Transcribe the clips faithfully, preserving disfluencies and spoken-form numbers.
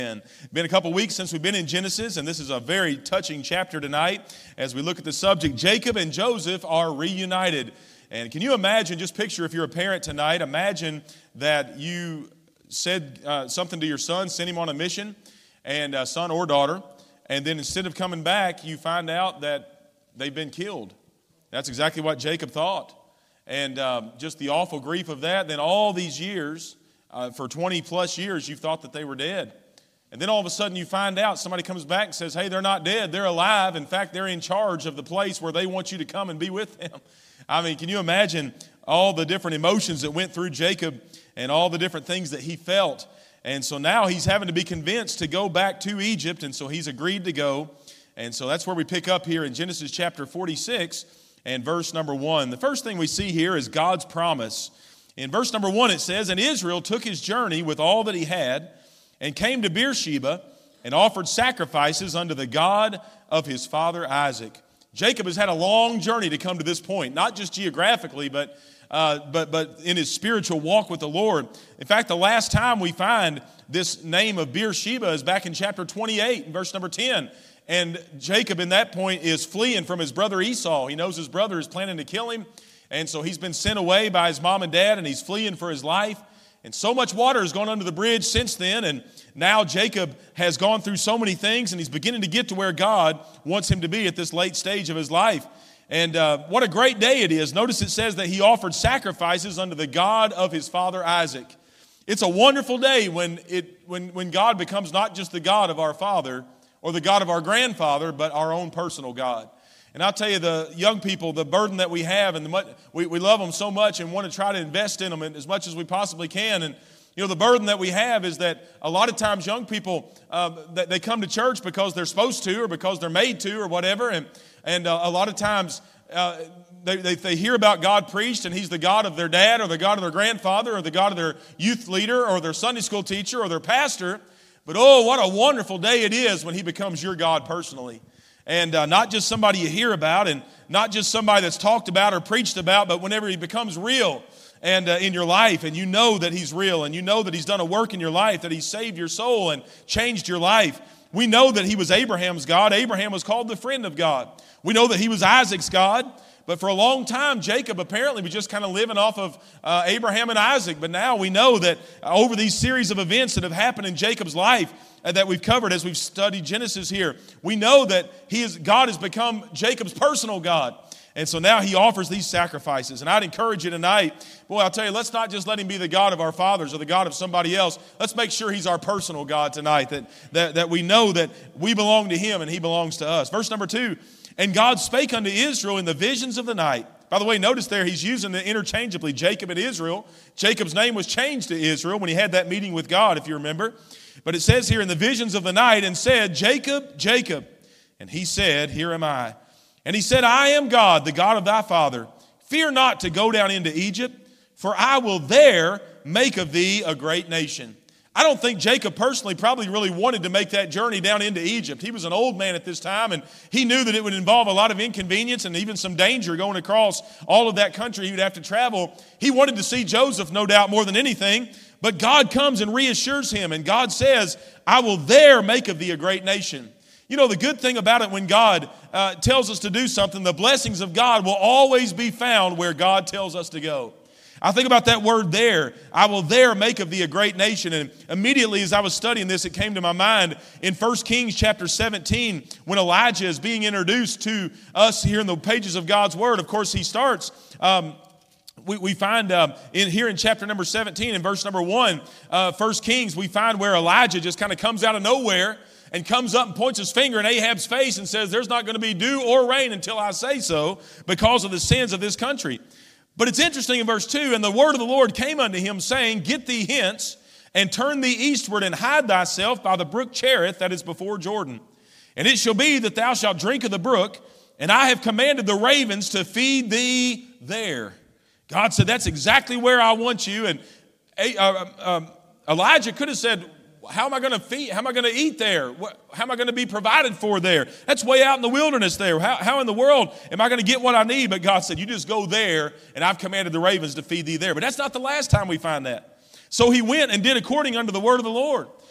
Been a couple weeks since we've been in Genesis, and this is a very touching chapter tonight as we look at the subject. Jacob and Joseph are reunited. And can you imagine, just picture if you're a parent tonight, imagine that you said uh, something to your son, sent him on a mission, and uh, son or daughter, and then instead of coming back, you find out that they've been killed. That's exactly what Jacob thought. And um, just the awful grief of that. Then all these years, uh, for twenty plus years, you've thought that they were dead. And then all of a sudden you find out somebody comes back and says, hey, they're not dead, they're alive. In fact, they're in charge of the place where they want you to come and be with them. I mean, can you imagine all the different emotions that went through Jacob and all the different things that he felt? And so now he's having to be convinced to go back to Egypt, and so he's agreed to go. And so that's where we pick up here in Genesis chapter forty-six and verse number one. The first thing we see here is God's promise. In verse number one it says, and Israel took his journey with all that he had, and came to Beersheba and offered sacrifices unto the God of his father Isaac. Jacob has had a long journey to come to this point, not just geographically, but uh, but but in his spiritual walk with the Lord. In fact, the last time we find this name of Beersheba is back in chapter twenty-eight, verse number ten. And Jacob, in that point, is fleeing from his brother Esau. He knows his brother is planning to kill him, and so he's been sent away by his mom and dad, and he's fleeing for his life. And so much water has gone under the bridge since then, and now Jacob has gone through so many things, and he's beginning to get to where God wants him to be at this late stage of his life. And uh, what a great day it is. Notice it says that he offered sacrifices unto the God of his father Isaac. It's a wonderful day when it when when God becomes not just the God of our father or the God of our grandfather, but our own personal God. And I'll tell you, the young people, the burden that we have, and the, we, we love them so much and want to try to invest in them as much as we possibly can. And, you know, the burden that we have is that a lot of times young people, uh, that they come to church because they're supposed to or because they're made to or whatever. And, and uh, a lot of times uh, they, they, they hear about God preached, and he's the God of their dad or the God of their grandfather or the God of their youth leader or their Sunday school teacher or their pastor. But, oh, what a wonderful day it is when he becomes your God personally. And uh, not just somebody you hear about, and not just somebody that's talked about or preached about, but whenever he becomes real and uh, in your life, and you know that he's real, and you know that he's done a work in your life, that he saved your soul and changed your life. We know that he was Abraham's God. Abraham was called the friend of God. We know that he was Isaac's God. But for a long time, Jacob apparently was just kind of living off of uh, Abraham and Isaac. But now we know that over these series of events that have happened in Jacob's life, uh, that we've covered as we've studied Genesis here, we know that he is, God has become Jacob's personal God. And so now he offers these sacrifices. And I'd encourage you tonight, boy, I'll tell you, let's not just let him be the God of our fathers or the God of somebody else. Let's make sure he's our personal God tonight, that, that, that we know that we belong to him and he belongs to us. Verse number two, and God spake unto Israel in the visions of the night. By the way, notice there he's using it interchangeably, Jacob and Israel. Jacob's name was changed to Israel when he had that meeting with God, if you remember. But it says here in the visions of the night, and said, Jacob, Jacob. And he said, here am I. And he said, I am God, the God of thy father. Fear not to go down into Egypt, for I will there make of thee a great nation. I don't think Jacob personally probably really wanted to make that journey down into Egypt. He was an old man at this time, and he knew that it would involve a lot of inconvenience and even some danger going across all of that country he would have to travel. He wanted to see Joseph, no doubt, more than anything. But God comes and reassures him, and God says, I will there make of thee a great nation. You know, the good thing about it when God uh, tells us to do something, the blessings of God will always be found where God tells us to go. I think about that word there. I will there make of thee a great nation. And immediately as I was studying this, it came to my mind in First Kings chapter seventeen, when Elijah is being introduced to us here in the pages of God's word. Of course, he starts... Um, We, we find um, in here in chapter number seventeen, in verse number one, uh, First Kings, we find where Elijah just kind of comes out of nowhere and comes up and points his finger in Ahab's face and says, there's not going to be dew or rain until I say so because of the sins of this country. But it's interesting in verse two, and the word of the Lord came unto him, saying, get thee hence, and turn thee eastward, and hide thyself by the brook Cherith that is before Jordan. And it shall be that thou shalt drink of the brook, and I have commanded the ravens to feed thee there. God said, that's exactly where I want you. And uh, um, Elijah could have said, how am I going to feed? How am I going to eat there? How am I going to be provided for there? That's way out in the wilderness there. How, how in the world am I going to get what I need? But God said, you just go there, and I've commanded the ravens to feed thee there. But that's not the last time we find that. So he went and did according unto the word of the Lord.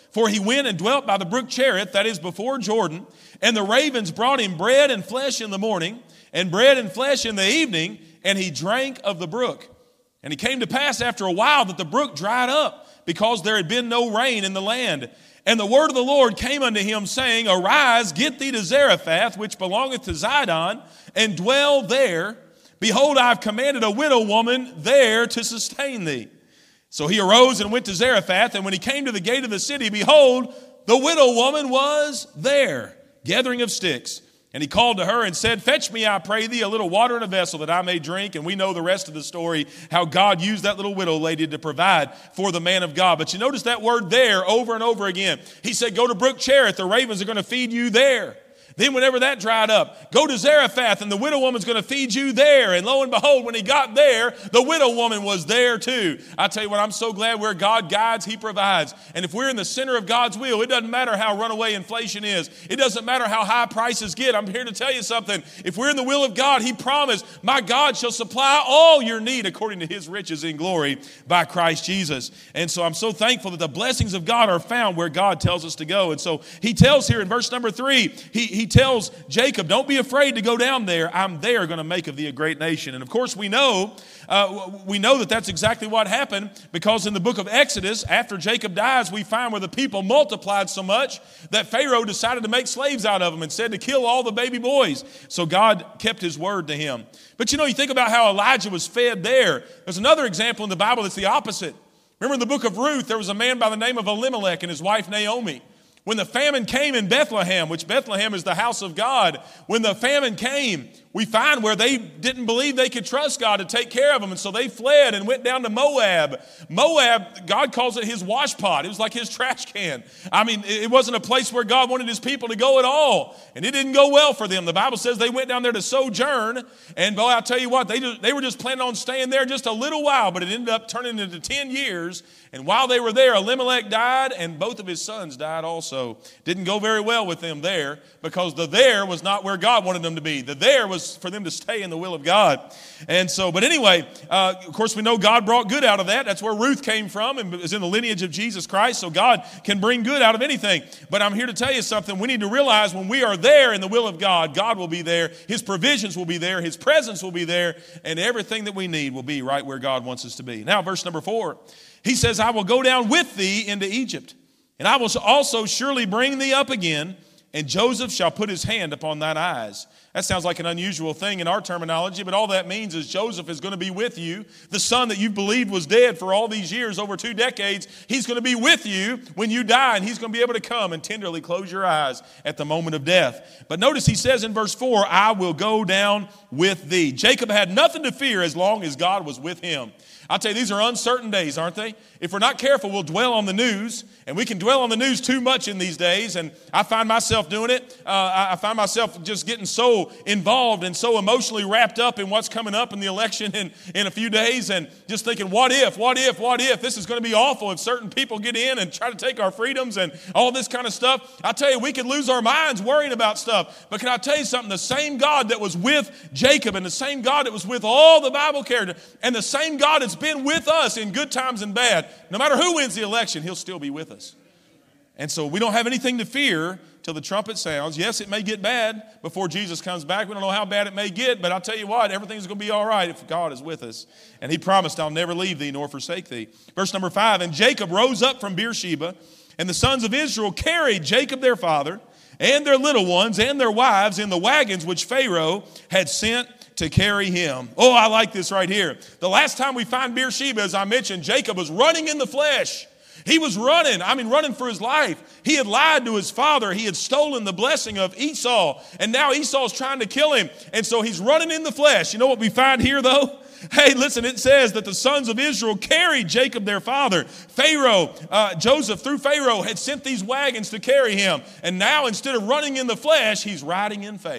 For he went and dwelt by the brook Cherith, that is before Jordan, and the ravens brought him bread and flesh in the morning, and bread and flesh in the evening, and he drank of the brook. And it came to pass after a while that the brook dried up, because there had been no rain in the land. And the word of the Lord came unto him, saying, Arise, get thee to Zarephath, which belongeth to Zidon, and dwell there. Behold, I have commanded a widow woman there to sustain thee. So he arose and went to Zarephath, and when he came to the gate of the city, behold, the widow woman was there, gathering of sticks. And he called to her and said, Fetch me, I pray thee, a little water in a vessel that I may drink. And we know the rest of the story, how God used that little widow lady to provide for the man of God. But you notice that word there over and over again. He said, go to brook Cherith, the ravens are going to feed you there. Then whenever that dried up, go to Zarephath, and the widow woman's going to feed you there. And lo and behold, when he got there, the widow woman was there too. I tell you what, I'm so glad where God guides, he provides. And if we're in the center of God's will, it doesn't matter how runaway inflation is. It doesn't matter how high prices get. I'm here to tell you something. If we're in the will of God, he promised, my God shall supply all your need according to his riches in glory by Christ Jesus. And so I'm so thankful that the blessings of God are found where God tells us to go. And so he tells here in verse number three, he, he tells Jacob, don't be afraid to go down there. I'm there going to make of thee a great nation. And of course we know, uh, we know that that's exactly what happened, because in the book of Exodus, after Jacob dies, we find where the people multiplied so much that Pharaoh decided to make slaves out of them and said to kill all the baby boys. So God kept his word to him. But you know, you think about how Elijah was fed there. There's another example in the Bible that's the opposite. Remember in the book of Ruth, there was a man by the name of Elimelech and his wife Naomi. When the famine came in Bethlehem, which Bethlehem is the house of God, when the famine came, we find where they didn't believe they could trust God to take care of them. And so they fled and went down to Moab. Moab, God calls it his wash pot. It was like his trash can. I mean, it wasn't a place where God wanted his people to go at all. And it didn't go well for them. The Bible says they went down there to sojourn. And boy, I'll tell you what, they, just, they were just planning on staying there just a little while, but it ended up turning into ten years. And while they were there, Elimelech died and both of his sons died also. Didn't go very well with them there, because the there was not where God wanted them to be. The there was for them to stay in the will of God. And so, but anyway, uh, of course we know God brought good out of that. That's where Ruth came from and is in the lineage of Jesus Christ. So God can bring good out of anything. But I'm here to tell you something. We need to realize when we are there in the will of God, God will be there. His provisions will be there. His presence will be there. And everything that we need will be right where God wants us to be. Now, verse number four, he says, I will go down with thee into Egypt, and I will also surely bring thee up again, and Joseph shall put his hand upon thine eyes. That sounds like an unusual thing in our terminology, but all that means is Joseph is going to be with you. The son that you believed was dead for all these years, over two decades, he's going to be with you when you die, and he's going to be able to come and tenderly close your eyes at the moment of death. But notice he says in verse four, I will go down with thee. Jacob had nothing to fear as long as God was with him. I'll tell you, these are uncertain days, aren't they? If we're not careful, we'll dwell on the news, and we can dwell on the news too much in these days, and I find myself doing it. Uh, I find myself just getting so involved and so emotionally wrapped up in what's coming up in the election in, in a few days, and just thinking, what if, what if, what if? This is going to be awful if certain people get in and try to take our freedoms and all this kind of stuff. I tell you, we could lose our minds worrying about stuff. But can I tell you something? The same God that was with Jacob, and the same God that was with all the Bible characters, and the same God that's been with us in good times and bad, no matter who wins the election, he'll still be with us. And so we don't have anything to fear till the trumpet sounds. Yes, it may get bad before Jesus comes back. We don't know how bad it may get, but I'll tell you what, everything's going to be all right if God is with us. And he promised, I'll never leave thee nor forsake thee. Verse number five, and Jacob rose up from Beersheba, and the sons of Israel carried Jacob their father and their little ones and their wives in the wagons which Pharaoh had sent to carry him. Oh, I like this right here. The last time we find Beersheba, as I mentioned, Jacob was running in the flesh. He was running, I mean running for his life. He had lied to his father. He had stolen the blessing of Esau. And now Esau's trying to kill him. And so he's running in the flesh. You know what we find here though? Hey, listen, it says that the sons of Israel carried Jacob their father. Pharaoh, uh, Joseph through Pharaoh had sent these wagons to carry him. And now instead of running in the flesh, he's riding in faith.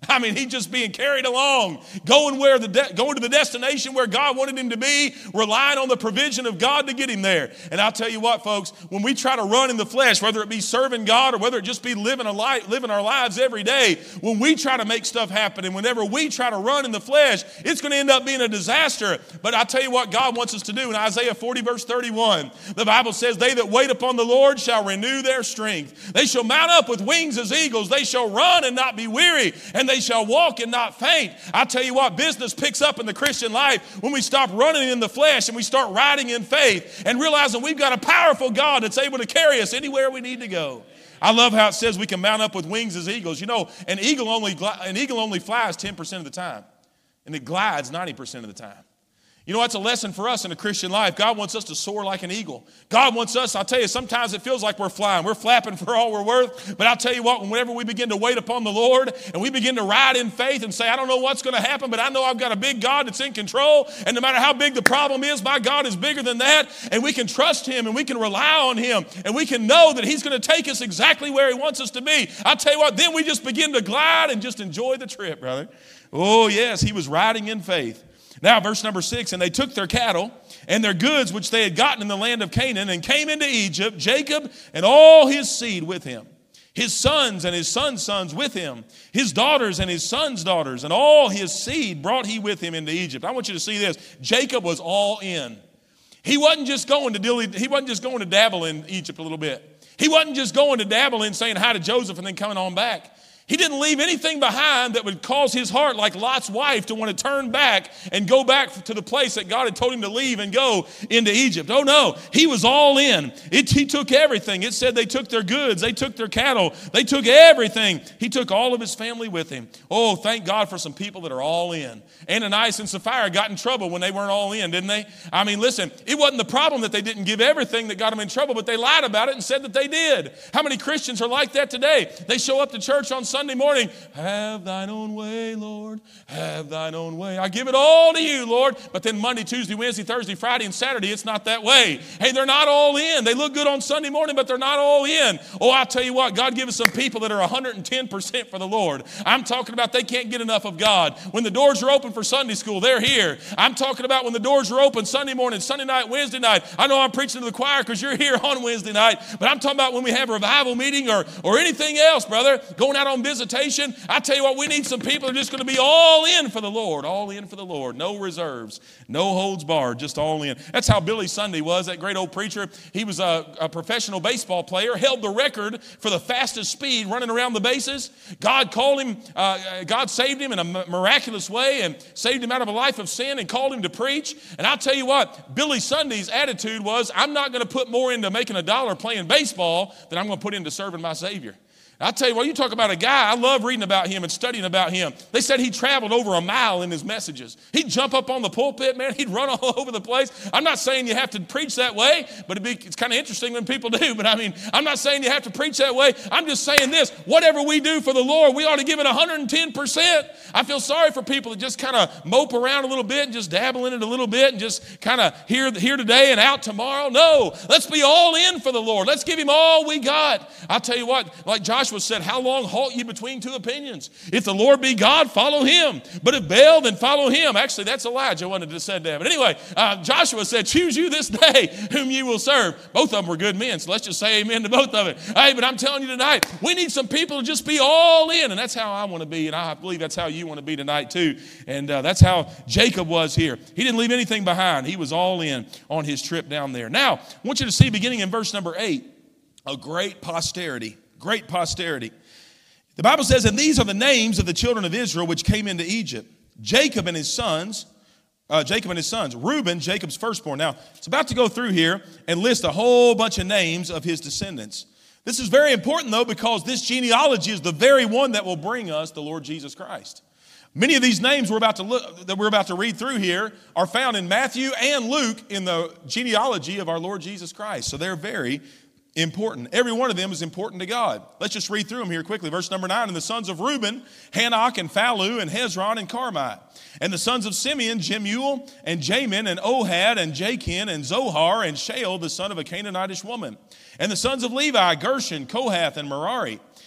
I mean, he's just being carried along, going where the de- going to the destination where God wanted him to be, relying on the provision of God to get him there. And I'll tell you what, folks, when we try to run in the flesh, whether it be serving God or whether it just be living a life, living our lives every day, when we try to make stuff happen and whenever we try to run in the flesh, it's going to end up being a disaster. But I'll tell you what God wants us to do. In Isaiah forty, verse thirty-one, the Bible says, they that wait upon the Lord shall renew their strength. They shall mount up with wings as eagles. They shall run and not be weary, and they shall walk and not faint. I tell you what, business picks up in the Christian life when we stop running in the flesh and we start riding in faith and realizing we've got a powerful God that's able to carry us anywhere we need to go. I love how it says we can mount up with wings as eagles. You know, an eagle only an eagle only flies ten percent of the time, and it glides ninety percent of the time. You know, that's a lesson for us in the Christian life. God wants us to soar like an eagle. God wants us, I'll tell you, sometimes it feels like we're flying. We're flapping for all we're worth. But I'll tell you what, whenever we begin to wait upon the Lord and we begin to ride in faith and say, I don't know what's going to happen, but I know I've got a big God that's in control. And no matter how big the problem is, my God is bigger than that. And we can trust him and we can rely on him. And we can know that he's going to take us exactly where he wants us to be. I'll tell you what, then we just begin to glide and just enjoy the trip, brother. Oh, yes, he was riding in faith. Now, verse number six, and they took their cattle and their goods which they had gotten in the land of Canaan and came into Egypt, Jacob and all his seed with him, his sons and his sons' sons with him, his daughters and his sons' daughters, and all his seed brought he with him into Egypt. I want you to see this. Jacob was all in. He wasn't just going to deal, he wasn't just going to dabble in Egypt a little bit. He wasn't just going to dabble in saying hi to Joseph and then coming on back. He didn't leave anything behind that would cause his heart, like Lot's wife, to want to turn back and go back to the place that God had told him to leave and go into Egypt. Oh, no. He was all in. It, he took everything. It said they took their goods. They took their cattle. They took everything. He took all of his family with him. Oh, thank God for some people that are all in. Ananias and Sapphira got in trouble when they weren't all in, didn't they? I mean, listen, it wasn't the problem that they didn't give everything that got them in trouble, but they lied about it and said that they did. How many Christians are like that today? They show up to church on Sunday morning. Have thine own way, Lord. Have thine own way. I give it all to you, Lord. But then Monday, Tuesday, Wednesday, Thursday, Friday, and Saturday, it's not that way. Hey, they're not all in. They look good on Sunday morning, but they're not all in. Oh, I'll tell you what, God give us some people that are one hundred ten percent for the Lord. I'm talking about they can't get enough of God. When the doors are open for Sunday school, they're here. I'm talking about when the doors are open Sunday morning, Sunday night, Wednesday night. I know I'm preaching to the choir because you're here on Wednesday night, but I'm talking about when we have a revival meeting or, or anything else, brother, going out on visitation. I tell you what, we need some people that are just going to be all in for the Lord, all in for the Lord. No reserves, no holds barred, just all in. That's how Billy Sunday was, that great old preacher. He was a, a professional baseball player, held the record for the fastest speed running around the bases. God called him, uh, God saved him in a miraculous way and saved him out of a life of sin and called him to preach. And I'll tell you what, Billy Sunday's attitude was, I'm not going to put more into making a dollar playing baseball than I'm going to put into serving my Savior. I'll tell you what, you talk about a guy, I love reading about him and studying about him. They said he traveled over a mile in his messages. He'd jump up on the pulpit, man. He'd run all over the place. I'm not saying you have to preach that way, but it'd be, it's kind of interesting when people do. But I mean, I'm not saying you have to preach that way. I'm just saying this, whatever we do for the Lord, we ought to give it one hundred ten percent. I feel sorry for people that just kind of mope around a little bit and just dabble in it a little bit and just kind of here, here today and out tomorrow. No, let's be all in for the Lord. Let's give him all we got. I'll tell you what, like Joshua said, how long halt ye between two opinions? If the Lord be God, follow him. But if Baal, then follow him. Actually, that's Elijah wanted to say that. But anyway, uh, Joshua said, choose you this day whom you will serve. Both of them were good men, so let's just say amen to both of it. Hey, but I'm telling you tonight, we need some people to just be all in, and that's how I want to be, and I believe that's how you want to be tonight too. And uh, that's how Jacob was here. He didn't leave anything behind. He was all in on his trip down there. Now, I want you to see beginning in verse number eight, a great posterity. Great posterity. The Bible says, and these are the names of the children of Israel which came into Egypt. Jacob and his sons, uh, Jacob and his sons, Reuben, Jacob's firstborn. Now, it's about to go through here and list a whole bunch of names of his descendants. This is very important, though, because this genealogy is the very one that will bring us the Lord Jesus Christ. Many of these names we're about to look, that we're about to read through here are found in Matthew and Luke in the genealogy of our Lord Jesus Christ. So they're very important. Every one of them is important to God. Let's just read through them here quickly. Verse number nine, and the sons of Reuben, Hanok and Phalu and Hezron and Carmi. And the sons of Simeon, Jemuel and Jamin and Ohad and Jachin and Zohar and Shael, the son of a Canaanitish woman. And the sons of Levi, Gershon, Kohath and Merari.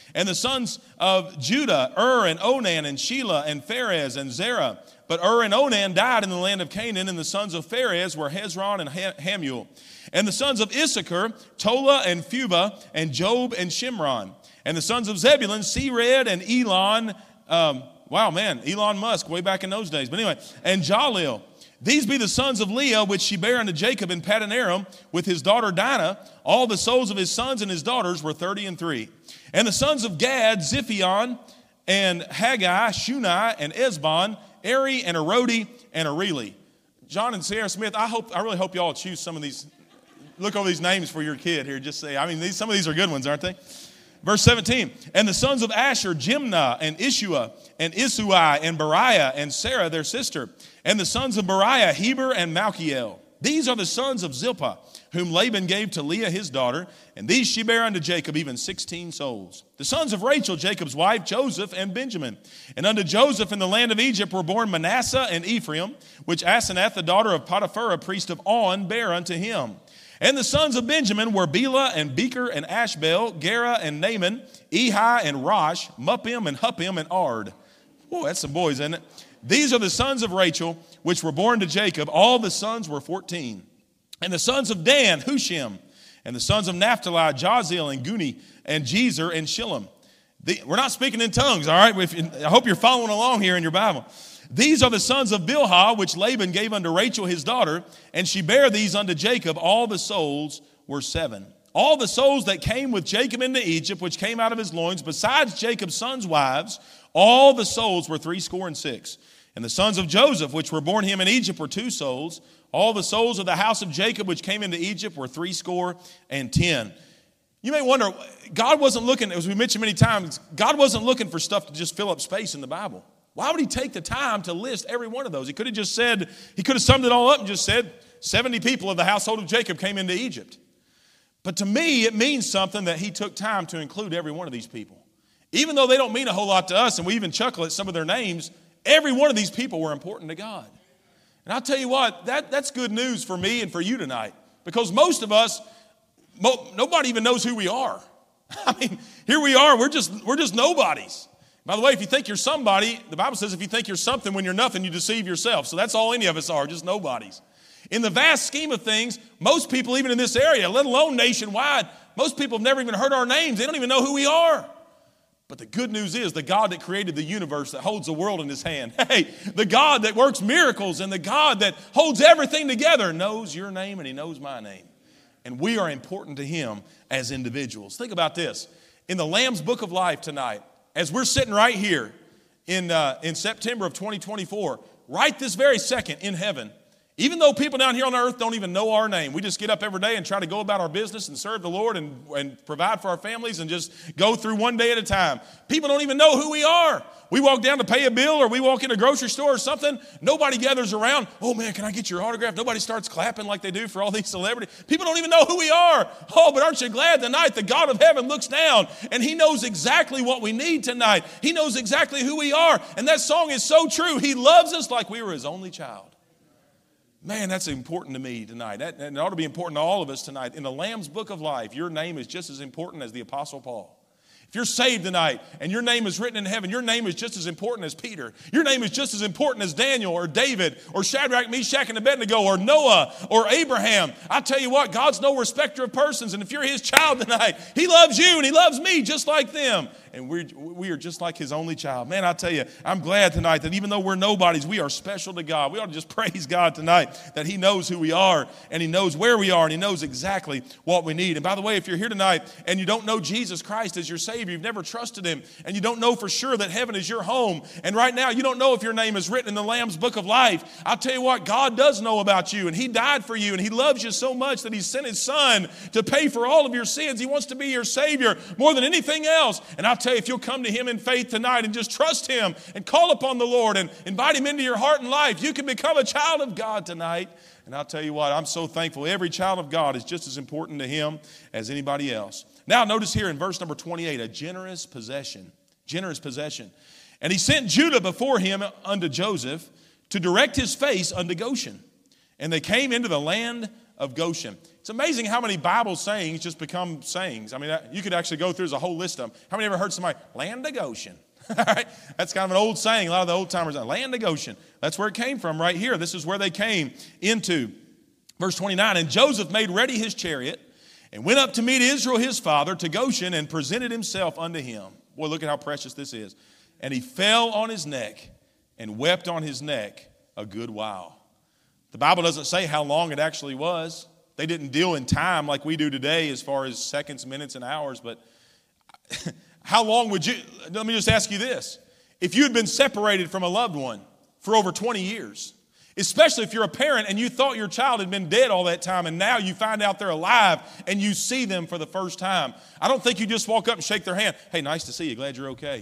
And the sons of Judah, Ur and Onan and Shelah and Pharez and Zerah. But Ur and Onan died in the land of Canaan, and the sons of Pharez were Hezron and Hamuel. And the sons of Issachar, Tola and Phubah, and Job and Shimron. And the sons of Zebulun, Sered and Elon, um, wow, man, Elon Musk, way back in those days. But anyway, and Jalil. These be the sons of Leah, which she bare unto Jacob in Paddan Aram, with his daughter Dinah. All the souls of his sons and his daughters were thirty and three. And the sons of Gad, Ziphion, and Haggai, Shunai, and Esbon, Eri, and Arodi, and Areli. John and Sarah Smith, I hope, I really hope y'all choose some of these. Look over these names for your kid here. Just say, I mean, these, some of these are good ones, aren't they? Verse seventeen, and the sons of Asher, Jimnah, and Ishua, and Isui, and Beriah, and Sarah, their sister. And the sons of Beriah, Heber, and Malchiel. These are the sons of Zilpah, whom Laban gave to Leah his daughter, and these she bare unto Jacob, even sixteen souls. The sons of Rachel, Jacob's wife, Joseph and Benjamin. And unto Joseph in the land of Egypt were born Manasseh and Ephraim, which Asenath, the daughter of Potiphar, priest of On, bare unto him. And the sons of Benjamin were Bela and Becher and Ashbel, Gera and Naaman, Ehi and Rosh, Muppim and Huppim and Ard. Boy, that's some boys, isn't it? These are the sons of Rachel, which were born to Jacob. All the sons were fourteen. And the sons of Dan, Hushim. And the sons of Naphtali, Jazil and Guni and Jezer and Shillem. The, we're not speaking in tongues, all right? If, I hope you're following along here in your Bible. These are the sons of Bilhah, which Laban gave unto Rachel his daughter, and she bare these unto Jacob. All the souls were seven. All the souls that came with Jacob into Egypt, which came out of his loins, besides Jacob's sons' wives, all the souls were threescore and six. And the sons of Joseph, which were born him in Egypt, were two souls. All the souls of the house of Jacob, which came into Egypt, were threescore and ten. You may wonder, God wasn't looking, as we mentioned many times, God wasn't looking for stuff to just fill up space in the Bible. Why would he take the time to list every one of those? He could have just said, he could have summed it all up and just said, seventy people of the household of Jacob came into Egypt. But to me, it means something that he took time to include every one of these people. Even though they don't mean a whole lot to us, and we even chuckle at some of their names, every one of these people were important to God. And I'll tell you what, that, that's good news for me and for you tonight. Because most of us, mo- nobody even knows who we are. I mean, here we are, we're just, we're just nobodies. By the way, if you think you're somebody, the Bible says if you think you're something when you're nothing, you deceive yourself. So that's all any of us are, just nobodies. In the vast scheme of things, most people, even in this area, let alone nationwide, most people have never even heard our names. They don't even know who we are. But the good news is the God that created the universe, that holds the world in his hand, hey, the God that works miracles and the God that holds everything together knows your name and he knows my name. And we are important to him as individuals. Think about this. In the Lamb's Book of Life tonight, as we're sitting right here in, uh, in September of twenty twenty-four, right this very second in heaven, even though people down here on earth don't even know our name, we just get up every day and try to go about our business and serve the Lord and, and provide for our families and just go through one day at a time. People don't even know who we are. We walk down to pay a bill or we walk in a grocery store or something. Nobody gathers around. Oh, man, can I get your autograph? Nobody starts clapping like they do for all these celebrities. People don't even know who we are. Oh, but aren't you glad tonight the God of heaven looks down and he knows exactly what we need tonight. He knows exactly who we are. And that song is so true. He loves us like we were his only child. Man, that's important to me tonight. That, that ought to be important to all of us tonight. In the Lamb's Book of Life, your name is just as important as the Apostle Paul. If you're saved tonight and your name is written in heaven, your name is just as important as Peter. Your name is just as important as Daniel or David or Shadrach, Meshach, and Abednego or Noah or Abraham. I tell you what, God's no respecter of persons. And if you're his child tonight, he loves you and he loves me just like them. And we're, we are just like his only child. Man, I tell you, I'm glad tonight that even though we're nobodies, we are special to God. We ought to just praise God tonight that he knows who we are and he knows where we are and he knows exactly what we need. And by the way, if you're here tonight and you don't know Jesus Christ as your Savior, you've never trusted him, and you don't know for sure that heaven is your home, and right now you don't know if your name is written in the Lamb's Book of Life, I'll tell you what, God does know about you, and he died for you, and he loves you so much that he sent his son to pay for all of your sins. He wants to be your Savior more than anything else. And I'll tell you, if you'll come to him in faith tonight and just trust him and call upon the Lord and invite him into your heart and life, you can become a child of God tonight. And I'll tell you what, I'm so thankful. Every child of God is just as important to him as anybody else. Now, notice here in verse number twenty-eight, a generous possession. Generous possession. And he sent Judah before him unto Joseph to direct his face unto Goshen. And they came into the land of Goshen. It's amazing how many Bible sayings just become sayings. I mean, you could actually go through, there's a whole list of them. How many ever heard somebody, land of Goshen? All right? That's kind of an old saying. A lot of the old timers, land of Goshen. That's where it came from right here. This is where they came into. Verse twenty-nine, and Joseph made ready his chariot and went up to meet Israel his father to Goshen and presented himself unto him. Boy, look at how precious this is. And he fell on his neck and wept on his neck a good while. The Bible doesn't say how long it actually was. They didn't deal in time like we do today as far as seconds, minutes, and hours. But how long would you, let me just ask you this. If you had been separated from a loved one for over twenty years, especially if you're a parent and you thought your child had been dead all that time and now you find out they're alive and you see them for the first time, I don't think you just walk up and shake their hand. Hey, nice to see you. Glad you're okay.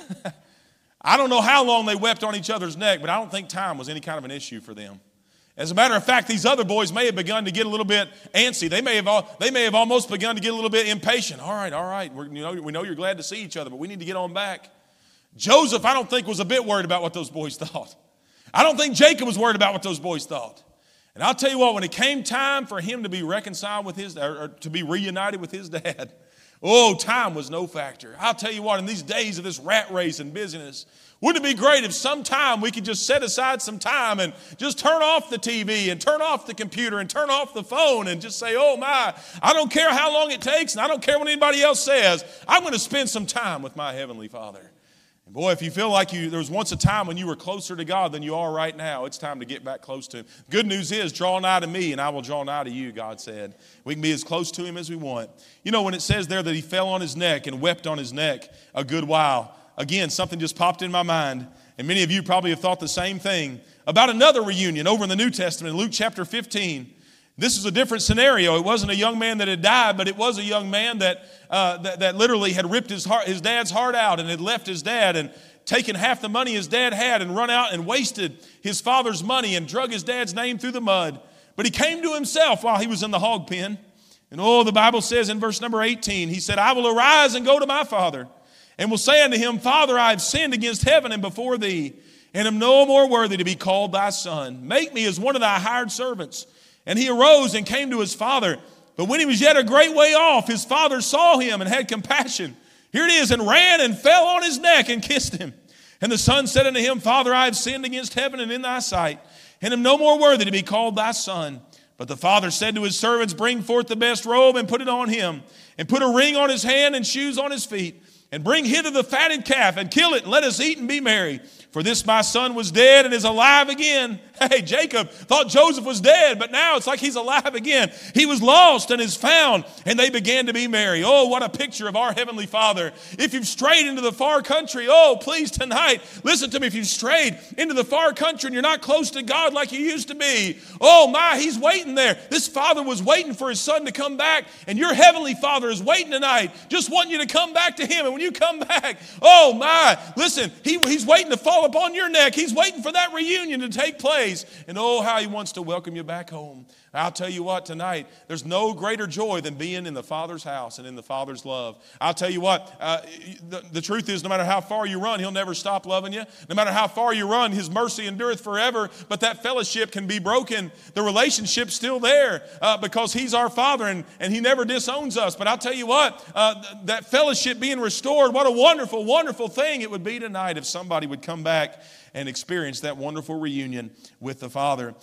I don't know how long they wept on each other's neck, but I don't think time was any kind of an issue for them. As a matter of fact, these other boys may have begun to get a little bit antsy. They may have all, they may have almost begun to get a little bit impatient. All right, all right, We're, you know, we know you're glad to see each other, but we need to get on back. Joseph, I don't think, was a bit worried about what those boys thought. I don't think Jacob was worried about what those boys thought. And I'll tell you what, when it came time for him to be reconciled with his, or, or to be reunited with his dad, oh, time was no factor. I'll tell you what, in these days of this rat race and busyness, wouldn't it be great if sometime we could just set aside some time and just turn off the T V and turn off the computer and turn off the phone and just say, oh my, I don't care how long it takes and I don't care what anybody else says. I'm going to spend some time with my Heavenly Father. And boy, if you feel like you there was once a time when you were closer to God than you are right now, it's time to get back close to Him. Good news is, draw nigh to me and I will draw nigh to you, God said. We can be as close to Him as we want. You know, when it says there that he fell on his neck and wept on his neck a good while, again, something just popped in my mind, and many of you probably have thought the same thing about another reunion over in the New Testament, Luke chapter fifteen. This is a different scenario. It wasn't a young man that had died, but it was a young man that uh, that, that literally had ripped his heart, his dad's heart out and had left his dad and taken half the money his dad had and run out and wasted his father's money and drug his dad's name through the mud. But he came to himself while he was in the hog pen. And oh, the Bible says in verse number eighteen, he said, I will arise and go to my father, and will say unto him, Father, I have sinned against heaven and before thee, and am no more worthy to be called thy son. Make me as one of thy hired servants. And he arose and came to his father. But when he was yet a great way off, his father saw him and had compassion. Here it is, and ran and fell on his neck and kissed him. And the son said unto him, Father, I have sinned against heaven and in thy sight, and am no more worthy to be called thy son. But the father said to his servants, Bring forth the best robe and put it on him, and put a ring on his hand and shoes on his feet. And bring hither the fatted calf, and kill it, and let us eat and be merry. For this my son was dead and is alive again. Hey, Jacob thought Joseph was dead, but now it's like he's alive again. He was lost and is found, and they began to be merry. Oh, what a picture of our Heavenly Father. If you've strayed into the far country, oh, please tonight, listen to me. If you've strayed into the far country and you're not close to God like you used to be, oh my, He's waiting there. This father was waiting for his son to come back, and your Heavenly Father is waiting tonight, just wanting you to come back to Him. And when you come back, oh my, listen, he, He's waiting to fall upon your neck. He's waiting for that reunion to take place. And oh, how He wants to welcome you back home. I'll tell you what, tonight, there's no greater joy than being in the Father's house and in the Father's love. I'll tell you what, uh, the, the truth is, no matter how far you run, He'll never stop loving you. No matter how far you run, His mercy endureth forever. But that fellowship can be broken. The relationship's still there uh, because He's our Father and, and He never disowns us. But I'll tell you what, uh, that fellowship being restored, what a wonderful, wonderful thing it would be tonight if somebody would come back and experience that wonderful reunion with the Father.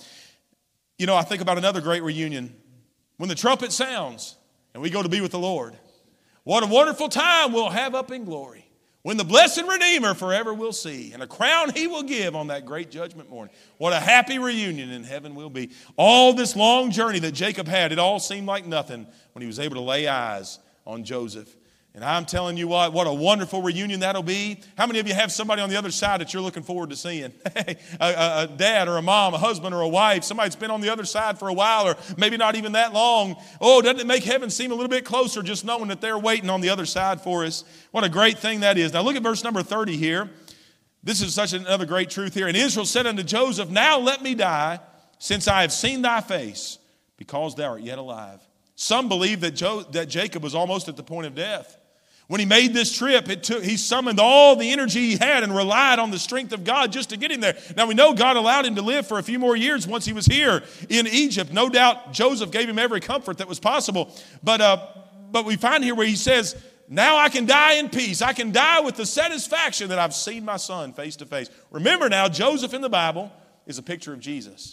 You know, I think about another great reunion. When the trumpet sounds and we go to be with the Lord, what a wonderful time we'll have up in glory. When the blessed Redeemer forever will see, and a crown He will give on that great judgment morning. What a happy reunion in heaven will be. All this long journey that Jacob had, it all seemed like nothing when he was able to lay eyes on Joseph. And I'm telling you what, what a wonderful reunion that'll be. How many of you have somebody on the other side that you're looking forward to seeing? a, a, a dad or a mom, a husband or a wife, somebody that's been on the other side for a while or maybe not even that long. Oh, doesn't it make heaven seem a little bit closer just knowing that they're waiting on the other side for us? What a great thing that is. Now look at verse number thirty here. This is such another great truth here. And Israel said unto Joseph, Now let me die, since I have seen thy face, because thou art yet alive. Some believe that, Jo- that Jacob was almost at the point of death. When he made this trip, it took, he summoned all the energy he had and relied on the strength of God just to get him there. Now we know God allowed him to live for a few more years once he was here in Egypt. No doubt Joseph gave him every comfort that was possible. But, uh, but we find here where he says, now I can die in peace. I can die with the satisfaction that I've seen my son face to face. Remember now, Joseph in the Bible is a picture of Jesus.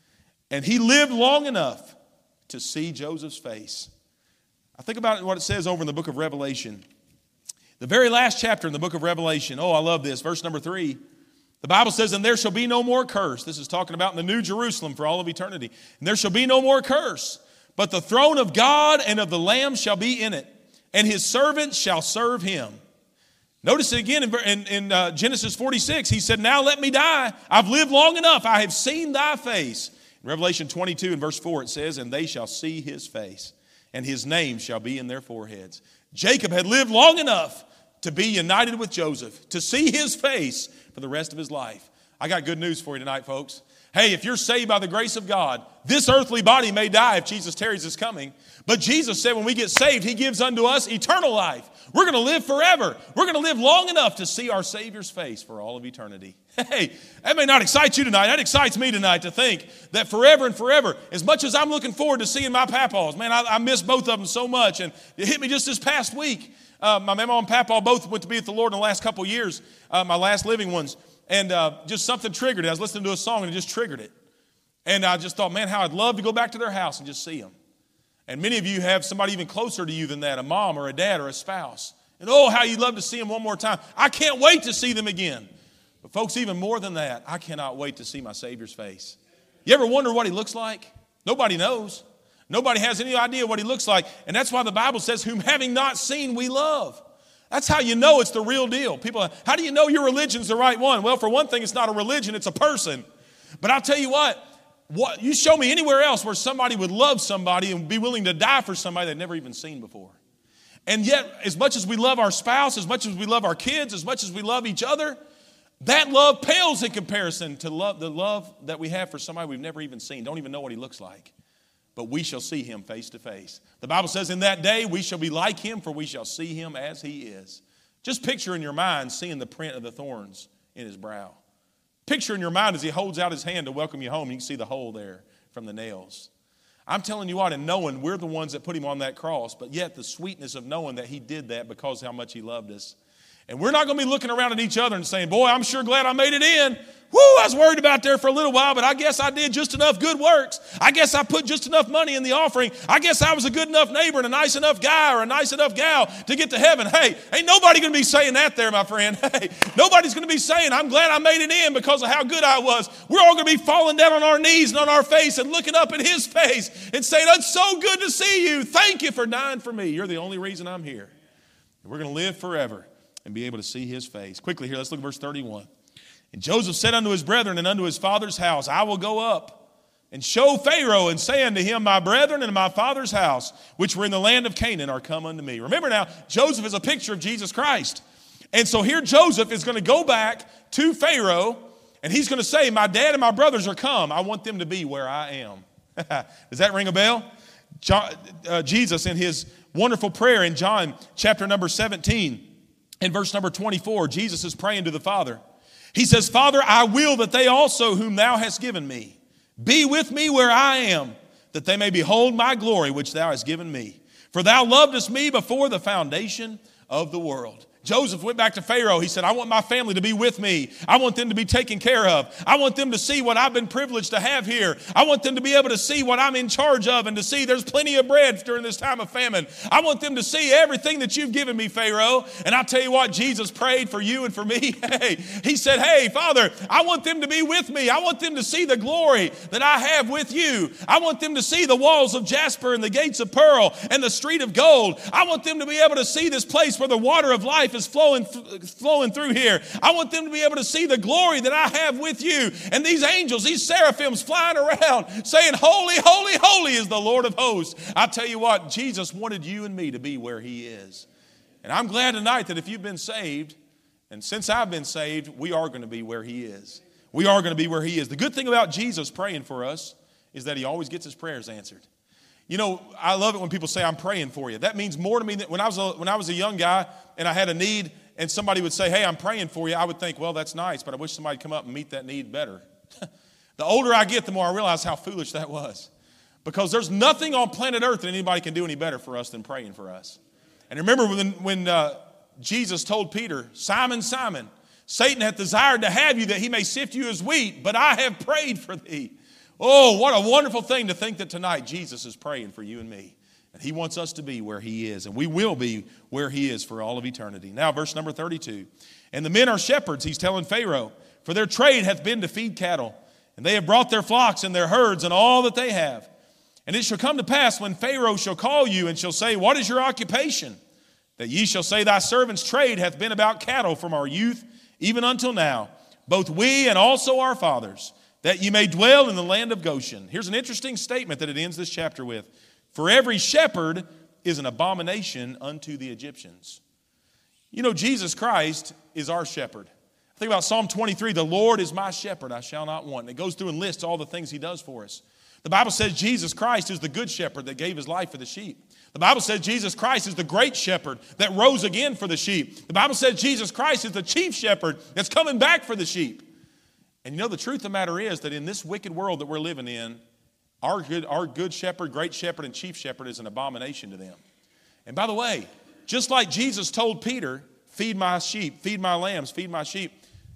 And he lived long enough to see Joseph's face. I think about what it says over in the book of Revelation. The very last chapter in the book of Revelation. Oh, I love this. Verse number three. The Bible says, and there shall be no more curse. This is talking about in the New Jerusalem for all of eternity. And there shall be no more curse, but the throne of God and of the Lamb shall be in it, and his servants shall serve him. Notice it again in, in, in uh, Genesis forty-six. He said, now let me die. I've lived long enough. I have seen thy face. In Revelation twenty-two and verse four it says, and they shall see his face, and his name shall be in their foreheads. Jacob had lived long enough to be united with Joseph, to see his face for the rest of his life. I got good news for you tonight, folks. Hey, if you're saved by the grace of God, this earthly body may die if Jesus tarries his coming. But Jesus said when we get saved, he gives unto us eternal life. We're going to live forever. We're going to live long enough to see our Savior's face for all of eternity. Hey, that may not excite you tonight. That excites me tonight to think that forever and forever, as much as I'm looking forward to seeing my papaws, man, I, I miss both of them so much. And it hit me just this past week. Uh, my mama and papa both went to be with the Lord in the last couple of years, uh, my last living ones. And uh, just something triggered it. I was listening to a song and it just triggered it. And I just thought, man, how I'd love to go back to their house and just see them. And many of you have somebody even closer to you than that, a mom or a dad or a spouse. And oh, how you'd love to see them one more time. I can't wait to see them again. But folks, even more than that, I cannot wait to see my Savior's face. You ever wonder what he looks like? Nobody knows. Nobody has any idea what he looks like. And that's why the Bible says, whom having not seen, we love. That's how you know it's the real deal. People, how do you know your religion's the right one? Well, for one thing, it's not a religion, it's a person. But I'll tell you what, what you show me anywhere else where somebody would love somebody and be willing to die for somebody they've never even seen before. And yet, as much as we love our spouse, as much as we love our kids, as much as we love each other, that love pales in comparison to love, the love that we have for somebody we've never even seen, don't even know what he looks like. But we shall see him face to face. The Bible says in that day we shall be like him, for we shall see him as he is. Just picture in your mind seeing the print of the thorns in his brow. Picture in your mind as he holds out his hand to welcome you home. You can see the hole there from the nails. I'm telling you what, and knowing we're the ones that put him on that cross, but yet the sweetness of knowing that he did that because of how much he loved us. And we're not going to be looking around at each other and saying, boy, I'm sure glad I made it in. Woo, I was worried about there for a little while, but I guess I did just enough good works. I guess I put just enough money in the offering. I guess I was a good enough neighbor and a nice enough guy or a nice enough gal to get to heaven. Hey, ain't nobody going to be saying that there, my friend. Hey, nobody's going to be saying, I'm glad I made it in because of how good I was. We're all going to be falling down on our knees and on our face and looking up at his face and saying, it's so good to see you. Thank you for dying for me. You're the only reason I'm here. And we're going to live forever and be able to see his face. Quickly here, let's look at verse thirty-one. And Joseph said unto his brethren and unto his father's house, I will go up and show Pharaoh and say unto him, my brethren and my father's house, which were in the land of Canaan, are come unto me. Remember now, Joseph is a picture of Jesus Christ. And so here Joseph is going to go back to Pharaoh, and he's going to say, my dad and my brothers are come. I want them to be where I am. Does that ring a bell? John, uh, Jesus in his wonderful prayer in John chapter number seventeen, in verse number twenty-four, Jesus is praying to the Father. He says, Father, I will that they also whom thou hast given me be with me where I am, that they may behold my glory which thou hast given me. For thou lovedest me before the foundation of the world. Joseph went back to Pharaoh. He said, I want my family to be with me. I want them to be taken care of. I want them to see what I've been privileged to have here. I want them to be able to see what I'm in charge of and to see there's plenty of bread during this time of famine. I want them to see everything that you've given me, Pharaoh. And I'll tell you what, Jesus prayed for you and for me. Hey, he said, hey, Father, I want them to be with me. I want them to see the glory that I have with you. I want them to see the walls of jasper and the gates of pearl and the street of gold. I want them to be able to see this place where the water of life is flowing, flowing through here. I want them to be able to see the glory that I have with you. And these angels, these seraphims flying around saying, holy, holy, holy is the Lord of hosts. I tell you what, Jesus wanted you and me to be where he is. And I'm glad tonight that if you've been saved, and since I've been saved, we are going to be where he is. We are going to be where he is. The good thing about Jesus praying for us is that he always gets his prayers answered. You know, I love it when people say, I'm praying for you. That means more to me than when I was a, when I was a young guy and I had a need and somebody would say, hey, I'm praying for you. I would think, well, that's nice, but I wish somebody would come up and meet that need better. The older I get, the more I realize how foolish that was. Because there's nothing on planet Earth that anybody can do any better for us than praying for us. And remember when, when uh, Jesus told Peter, Simon, Simon, Satan hath desired to have you that he may sift you as wheat, but I have prayed for thee. Oh, what a wonderful thing to think that tonight Jesus is praying for you and me. And he wants us to be where he is. And we will be where he is for all of eternity. Now, verse number thirty-two. And the men are shepherds, he's telling Pharaoh, for their trade hath been to feed cattle. And they have brought their flocks and their herds and all that they have. And it shall come to pass when Pharaoh shall call you and shall say, what is your occupation? That ye shall say, thy servant's trade hath been about cattle from our youth even until now, both we and also our fathers, that ye may dwell in the land of Goshen. Here's an interesting statement that it ends this chapter with. For every shepherd is an abomination unto the Egyptians. You know, Jesus Christ is our shepherd. Think about Psalm twenty-three, the Lord is my shepherd, I shall not want. And it goes through and lists all the things he does for us. The Bible says Jesus Christ is the good shepherd that gave his life for the sheep. The Bible says Jesus Christ is the great shepherd that rose again for the sheep. The Bible says Jesus Christ is the chief shepherd that's coming back for the sheep. And you know, the truth of the matter is that in this wicked world that we're living in, our good, our good shepherd, great shepherd, and chief shepherd is an abomination to them. And by the way, just like Jesus told Peter, feed my sheep, feed my lambs, feed my sheep,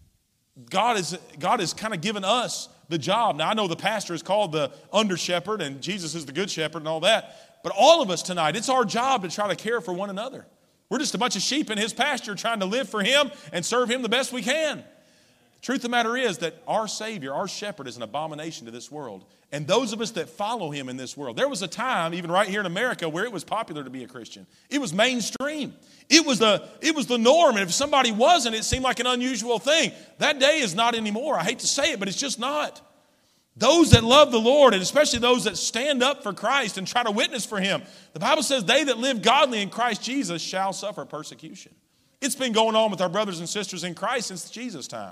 God is God has kind of given us the job. Now, I know the pastor is called the under shepherd and Jesus is the good shepherd and all that. But all of us tonight, it's our job to try to care for one another. We're just a bunch of sheep in his pasture trying to live for him and serve him the best we can. The truth of the matter is that our Savior, our shepherd, is an abomination to this world. And those of us that follow him in this world. There was a time, even right here in America, where it was popular to be a Christian. It was mainstream. It was the, it was the norm. And if somebody wasn't, it seemed like an unusual thing. That day is not anymore. I hate to say it, but it's just not. Those that love the Lord, and especially those that stand up for Christ and try to witness for him, the Bible says they that live godly in Christ Jesus shall suffer persecution. It's been going on with our brothers and sisters in Christ since Jesus' time.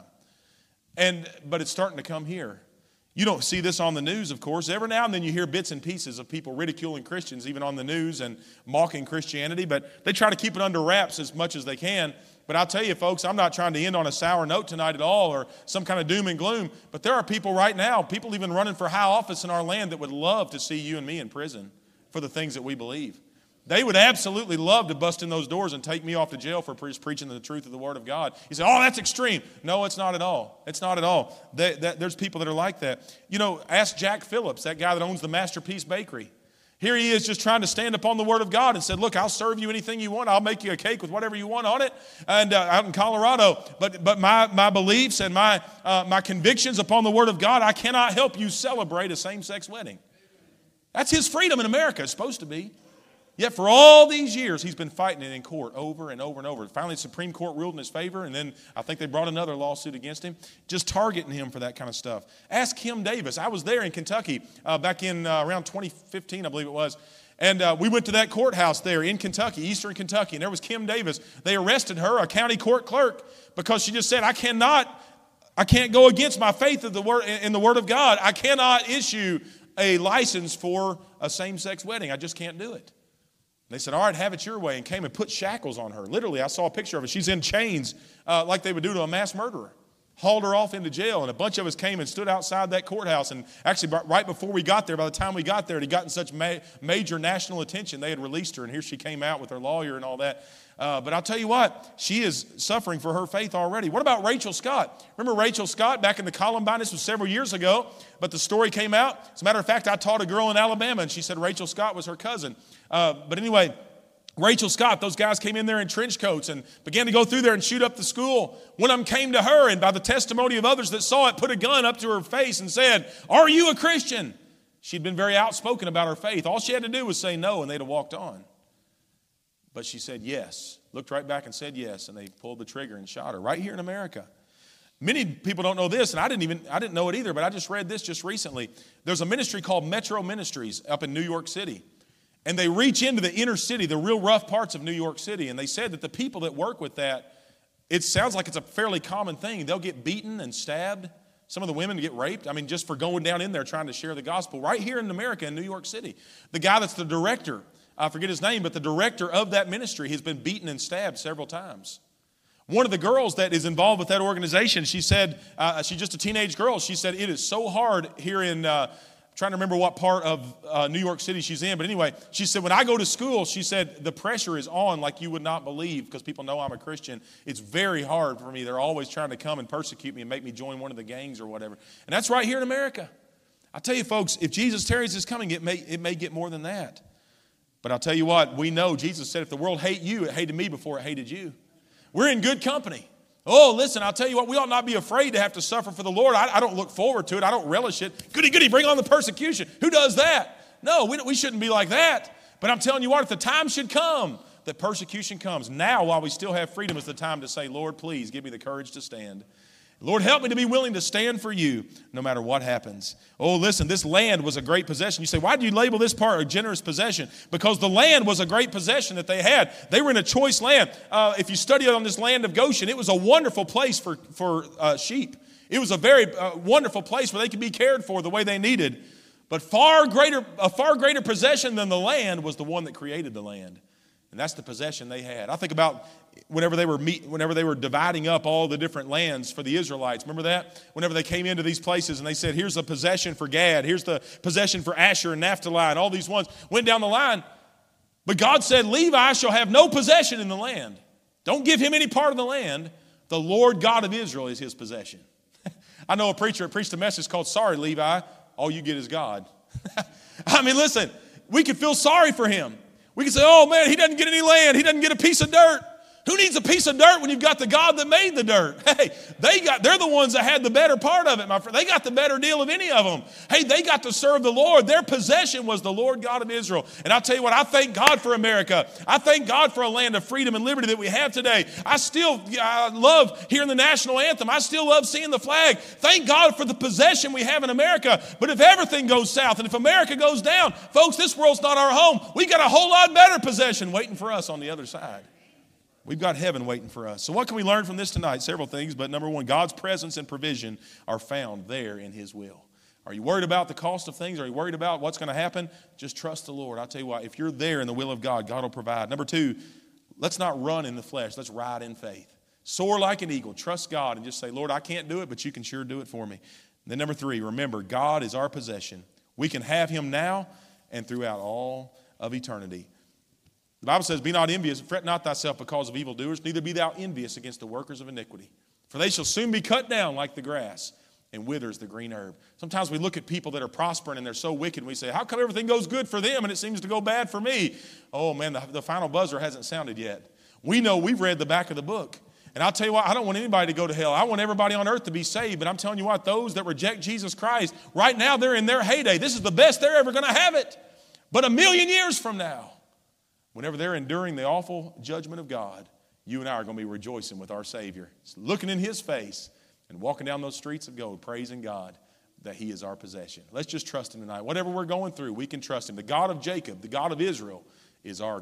And but it's starting to come here. You don't see this on the news, of course. Every now and then you hear bits and pieces of people ridiculing Christians, even on the news, and mocking Christianity. But they try to keep it under wraps as much as they can. But I'll tell you, folks, I'm not trying to end on a sour note tonight at all or some kind of doom and gloom. But there are people right now, people even running for high office in our land that would love to see you and me in prison for the things that we believe. They would absolutely love to bust in those doors and take me off to jail for pre- preaching the truth of the Word of God. You say, oh, that's extreme. No, it's not at all. It's not at all. They, that, there's people that are like that. You know, ask Jack Phillips, that guy that owns the Masterpiece Bakery. Here he is just trying to stand upon the Word of God and said, look, I'll serve you anything you want. I'll make you a cake with whatever you want on it. And uh, out in Colorado. But but my, my beliefs and my, uh, my convictions upon the Word of God, I cannot help you celebrate a same-sex wedding. That's his freedom in America. It's supposed to be. Yet for all these years, he's been fighting it in court over and over and over. Finally, the Supreme Court ruled in his favor, and then I think they brought another lawsuit against him, just targeting him for that kind of stuff. Ask Kim Davis. I was there in Kentucky uh, back in uh, around twenty fifteen, I believe it was. And uh, we went to that courthouse there in Kentucky, eastern Kentucky, and there was Kim Davis. They arrested her, a county court clerk, because she just said, I cannot, I can't go against my faith of the word, in the Word of God. I cannot issue a license for a same-sex wedding. I just can't do it. They said, all right, have it your way, and came and put shackles on her. Literally, I saw a picture of her. She's in chains uh, like they would do to a mass murderer. Hauled her off into jail, and a bunch of us came and stood outside that courthouse. And actually, right before we got there, by the time we got there, it had gotten such ma- major national attention, they had released her, and here she came out with her lawyer and all that. Uh, but I'll tell you what, she is suffering for her faith already. What about Rachel Scott? Remember Rachel Scott back in the Columbine? This was several years ago, but the story came out. As a matter of fact, I taught a girl in Alabama, and she said Rachel Scott was her cousin. Uh, but anyway, Rachel Scott, those guys came in there in trench coats and began to go through there and shoot up the school. One of them came to her, and by the testimony of others that saw it, put a gun up to her face and said, are you a Christian? She'd been very outspoken about her faith. All she had to do was say no, and they'd have walked on. But she said yes, looked right back and said yes, and they pulled the trigger and shot her right here in America. Many people don't know this, and I didn't even I didn't know it either, but I just read this just recently. There's a ministry called Metro Ministries up in New York City. And they reach into the inner city, the real rough parts of New York City. And they said that the people that work with that, it sounds like it's a fairly common thing. They'll get beaten and stabbed Some of the women get raped, I mean, just for going down in there trying to share the gospel. Right here in America, in New York City. The guy that's the director, I forget his name, but the director of that ministry has been beaten and stabbed several times. One of the girls that is involved with that organization, she said, uh, she's just a teenage girl, she said, it is so hard here in, uh, I'm trying to remember what part of uh, New York City she's in, but anyway, she said, when I go to school, she said, the pressure is on like you would not believe because people know I'm a Christian. It's very hard for me. They're always trying to come and persecute me and make me join one of the gangs or whatever. And that's right here in America. I tell you, folks, if Jesus tarries his coming, it may, it may get more than that. But I'll tell you what, we know Jesus said, if the world hate you, it hated me before it hated you. We're in good company. Oh, listen, I'll tell you what, we ought not be afraid to have to suffer for the Lord. I, I don't look forward to it. I don't relish it. Goody, goody, bring on the persecution. Who does that? No, we, we shouldn't be like that. But I'm telling you what, if the time should come that persecution comes, now while we still have freedom is the time to say, Lord, please give me the courage to stand. Lord, help me to be willing to stand for you no matter what happens. Oh, listen, this land was a great possession. You say, why do you label this part a generous possession? Because the land was a great possession that they had. They were in a choice land. Uh, if you study on this land of Goshen, it was a wonderful place for, for uh, sheep. It was a very uh, wonderful place where they could be cared for the way they needed. But far greater, a far greater possession than the land was the one that created the land. And that's the possession they had. I think about whenever they were meet, whenever they were dividing up all the different lands for the Israelites. Remember that? Whenever they came into these places and they said, here's the possession for Gad, here's the possession for Asher and Naphtali, and all these ones went down the line. But God said, Levi shall have no possession in the land. Don't give him any part of the land. The Lord God of Israel is his possession. I know a preacher preached a message called, Sorry, Levi, all you get is God. I mean, listen, we could feel sorry for him. We can say, oh man, he doesn't get any land. He doesn't get a piece of dirt. Who needs a piece of dirt when you've got the God that made the dirt? Hey, they got, they're the ones that had the better part of it, my friend. They got the better deal of any of them. Hey, they got to serve the Lord. Their possession was the Lord God of Israel. And I'll tell you what, I thank God for America. I thank God for a land of freedom and liberty that we have today. I still I love hearing the national anthem. I still love seeing the flag. Thank God for the possession we have in America. But if everything goes south and if America goes down, folks, this world's not our home. We got a whole lot better possession waiting for us on the other side. We've got heaven waiting for us. So what can we learn from this tonight? Several things, but number one, God's presence and provision are found there in his will. Are you worried about the cost of things? Are you worried about what's going to happen? Just trust the Lord. I'll tell you what, if you're there in the will of God, God will provide. Number two, let's not run in the flesh. Let's ride in faith. Soar like an eagle. Trust God and just say, Lord, I can't do it, but you can sure do it for me. And then number three, remember, God is our possession. We can have him now and throughout all of eternity. The Bible says, be not envious, fret not thyself because of evildoers, neither be thou envious against the workers of iniquity. For they shall soon be cut down like the grass, and withers the green herb. Sometimes we look at people that are prospering and they're so wicked, and we say, how come everything goes good for them and it seems to go bad for me? Oh man, the, the final buzzer hasn't sounded yet. We know we've read the back of the book. And I'll tell you what, I don't want anybody to go to hell. I want everybody on earth to be saved. But I'm telling you what, those that reject Jesus Christ, right now they're in their heyday. This is the best they're ever going to have it. But a million years from now, whenever they're enduring the awful judgment of God, you and I are going to be rejoicing with our Savior, looking in his face and walking down those streets of gold, praising God that he is our possession. Let's just trust him tonight. Whatever we're going through, we can trust him. The God of Jacob, the God of Israel, is our